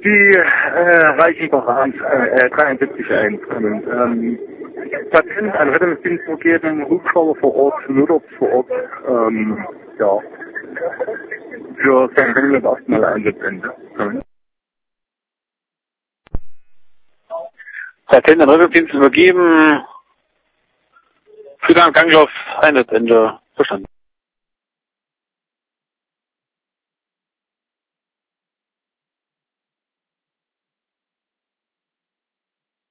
Die Reichenbach 73 einkommen. Patent an Rettungsdienst vergeben, Hubschrauber vor Ort, Notarzt vor Ort, ja, für St. England erstmal Einsatzende. Patent an Rettungsdienst übergeben, für den Ganglauf Einsatzende. Verstanden.